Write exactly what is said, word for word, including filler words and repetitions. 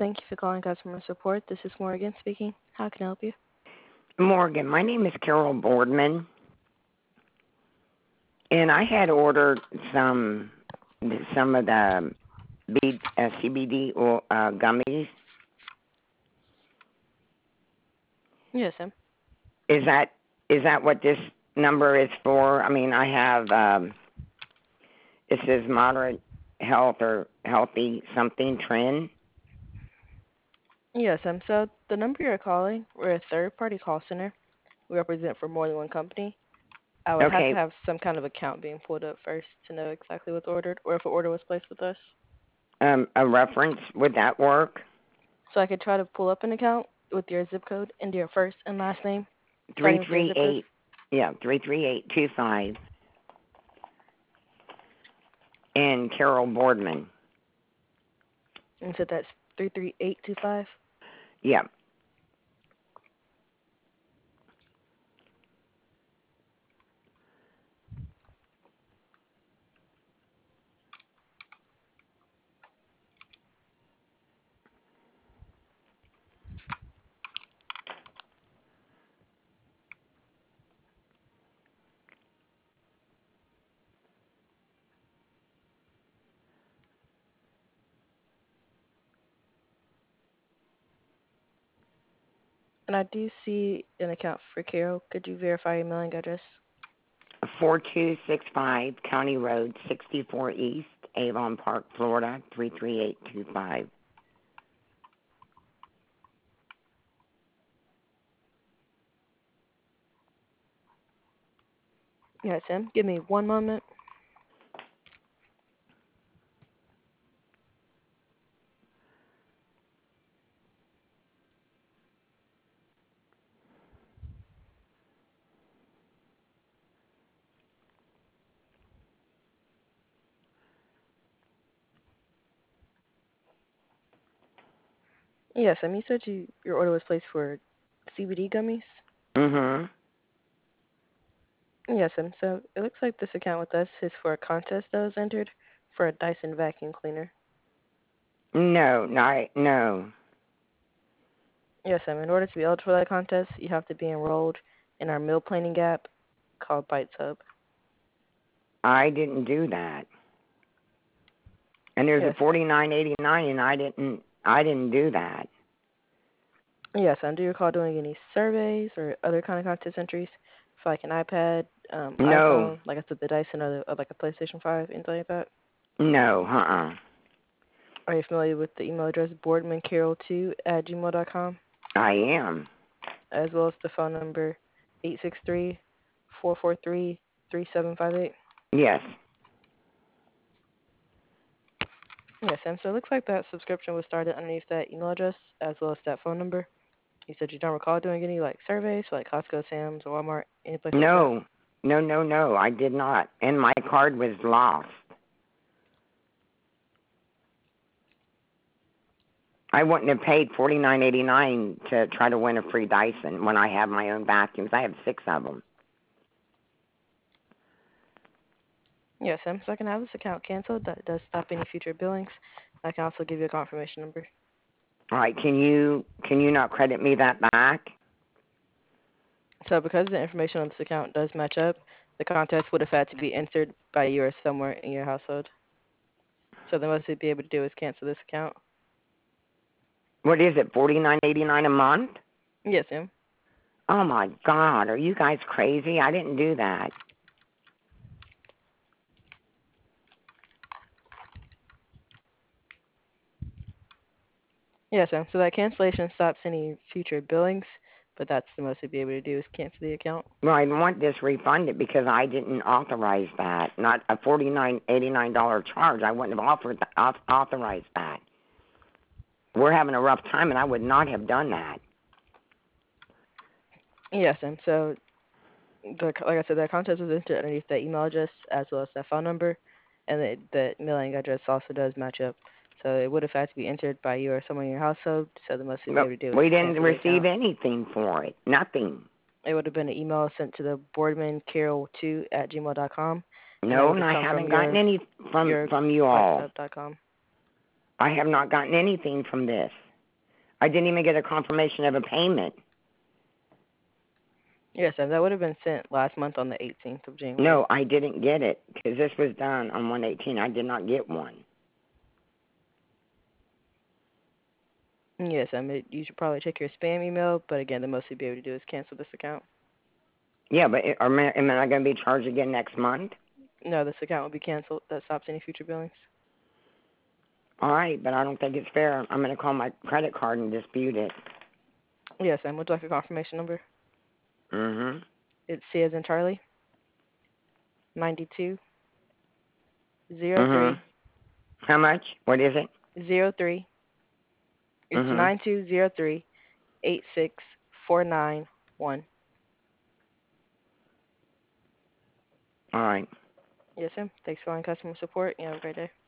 Thank you for calling customer support. This is Morgan speaking. How can I help you? Morgan, my name is Carol Boardman, and I had ordered some some of the B, uh, C B D or, uh, gummies. Yes, ma'am. Is that is that what this number is for? I mean, I have um, it says moderate health or healthy something trend. Yes, ma'am. So the number you're calling, we're a third-party call center. We represent for more than one company. I would have to Okay, have some kind of account being pulled up first to know exactly what's ordered or if an order was placed with us. um, a reference, would that work? So I could try to pull up an account with your zip code and your first and last name, Three starting with your three zip code. eight, yeah, three three eight two five, and Carol Boardman. And so that's three three eight two five. Yeah. And I do see an account for Carol. Could you verify your mailing address? four two six five County Road sixty-four East, Avon Park, Florida, three three eight two five. Yes, ma'am. Give me one moment. Yes, ma'am. You said you, your order was placed for C B D gummies? Mm-hmm. Yes, ma'am. So it looks like this account with us is for a contest that was entered for a Dyson vacuum cleaner. No, not, no. Yes, ma'am. In order to be eligible for that contest, you have to be enrolled in our meal planning app called Bites Hub. I didn't do that. And there's a Yes. forty-nine eighty-nine, and I didn't, I didn't do that. Yes, ma'am. Do you recall doing any surveys or other kind of contest entries for like an iPad, um, No, iPhone, like I said, the Dyson or, the, or like a PlayStation five, anything like that? no, uh-uh. Are you familiar with the email address boardmancarol two at gmail dot com, I am. as well as the phone number eight six three, four four three, three seven five eight? Yes. Yes, and so it looks like that subscription was started underneath that email address as well as that phone number. You said you don't recall doing any like surveys for like Costco, Sam's, or Walmart, any place like that? No, no, no, no, I did not. And my card was lost. I wouldn't have paid forty-nine eighty-nine to try to win a free Dyson when I have my own vacuums. I have six of them. Yes, Sam. So I can have this account canceled. That does stop any future billings. I can also give you a confirmation number. All right, can you can you not credit me that back? So because the information on this account does match up, the contest would have had to be entered by you or somewhere in your household. So the most we'd be able to do is cancel this account. What is it, forty-nine eighty-nine a month? Yes, ma'am. Oh my God, are you guys crazy? I didn't do that. Yes, ma'am. So that cancellation stops any future billings, but that's the most we'd be able to do is cancel the account. Well, I want this refunded because I didn't authorize that. Not a forty-nine eighty-nine dollar charge. I wouldn't have offered auth- authorized that. We're having a rough time, and I would not have done that. Yes, ma'am. So the, like I said, that contest was entered underneath that email address as well as that phone number, and the, the mailing address also does match up. So it would have had to be entered by you or someone in your household. So the most we'd be But able to do is we didn't cancel the receive account. anything for it. Nothing. It would have been an email sent to the boardmancarol two at gmail dot com, and that No, would and have I come from haven't gotten your any from your from you all. biteshub dot com. I have not gotten anything from this. I didn't even get a confirmation of a payment. Yes, and that would have been sent last month on the eighteenth of January. No, I didn't get it because this was done on one eighteen. I did not get one. Yes, I mean, you should probably check your spam email, but again, the most you'd be able to do is cancel this account. Yeah, but am I, am I going to be charged again next month? No, this account will be canceled. That stops any future billings. All right, but I don't think it's fair. I'm going to call my credit card and dispute it. Yes, and would you like a confirmation number? Mm-hmm. It's C as in Charlie, ninety-two, zero Mm-hmm. three, How much? What is it? zero three. It's Mm-hmm. nine two zero three eight six four nine one. All right. Yes, ma'am. Thanks for calling customer support. You have a great day.